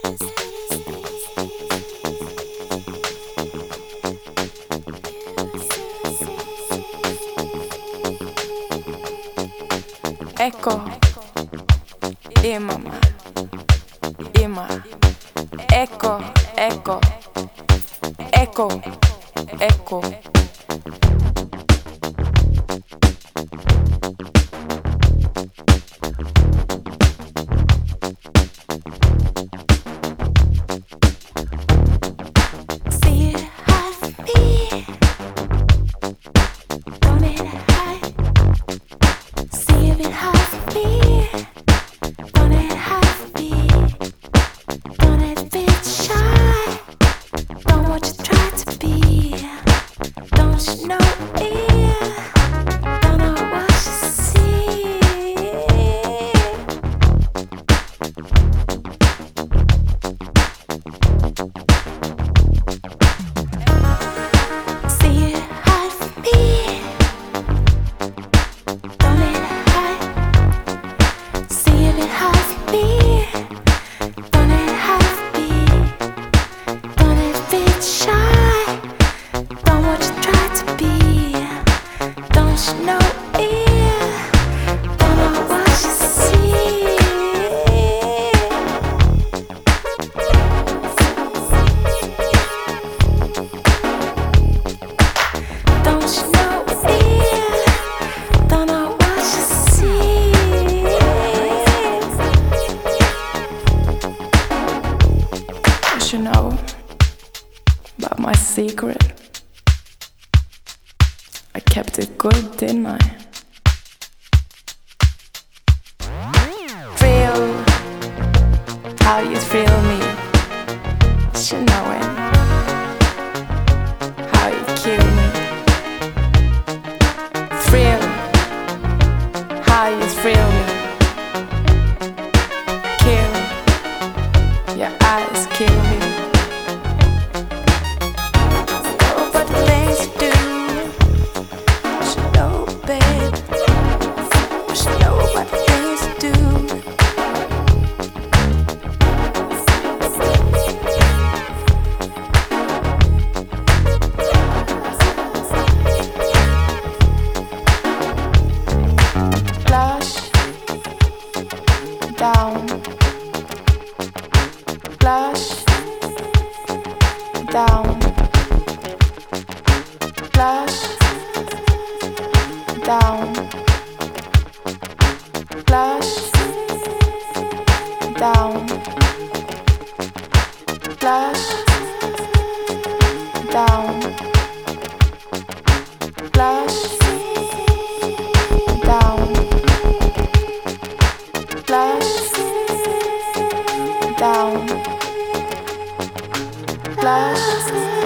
Ecco, Imama, Ima, ecco, ecco, ecco, ecco. See it hard for me, don't it hide? See it hard for me, don't it hide for me? Don't it be shy? Don't what you try to be. Don't you know it? Don't know what you see. See it hard for me, don't it hide? See it hard for me, don't it hide for me? Don't it be shy? Don't what you try to be. Don't you know it? Don't know what you see. Don't you know it? Don't know what you see. What you know about my secret? I kept it good, didn't I? Feel how you feel me. You know it. How you kill me. Thrill how you thrill me. Kill, your eyes kill me. Know what things you do. You should know, babe. You should know what things you do. Flush down, flush down, flush down, flush down, flush down, flush down, flush down, flush